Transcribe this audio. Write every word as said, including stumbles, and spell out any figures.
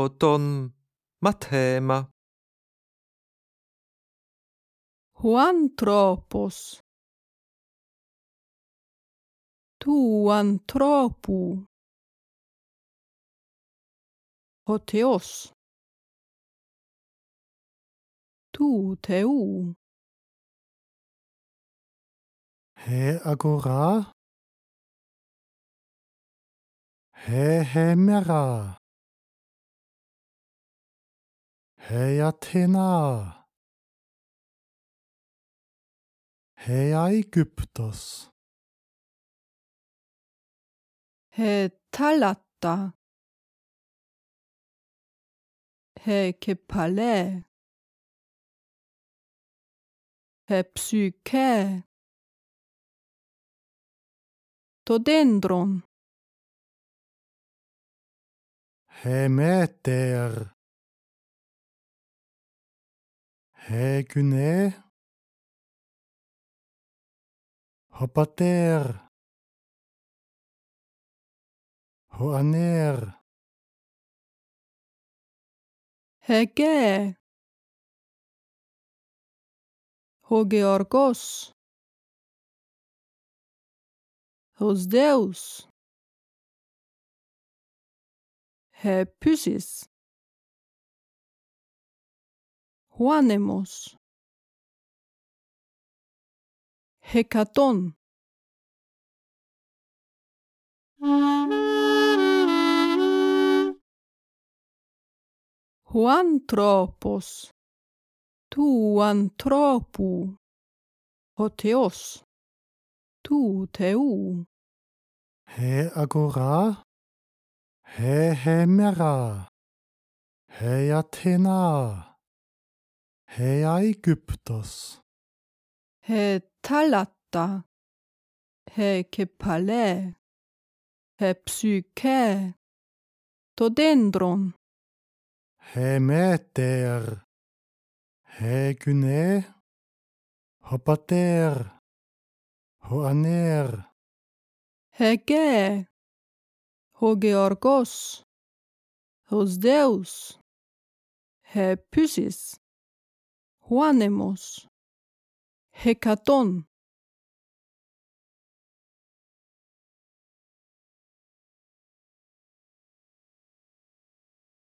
από τον ματέμα. Ο άνθρωπος του ανθρώπου. Ο Θεός του Θεού. He agora. He hemera. He Athena. He Aegyptos. He θάλασσα. He κεφαλέ. He ψυχέ. Το δέντρον. He meter. He gyne. Ο πατέρ. Ο ανέρ. He γκέ. Ο Γεωργός. Ο Ζέους. He Πύσης. Ο άνεμος. Hekaton. Ο άνθρωπος του ανθρώπου. Ο Θεός του Θεού. He agora. He hemera. He Athena. He Aegyptos. He θάλασσα. He κεφαλέ. He ψυχέ. Το δέντρον. He meter. He gyne. Ο πατέρ. Ο ανέρ. He γκέ. Ο Γεωργός. Ο Ζέους. He Πύσης. Ο άνεμος. Hekaton.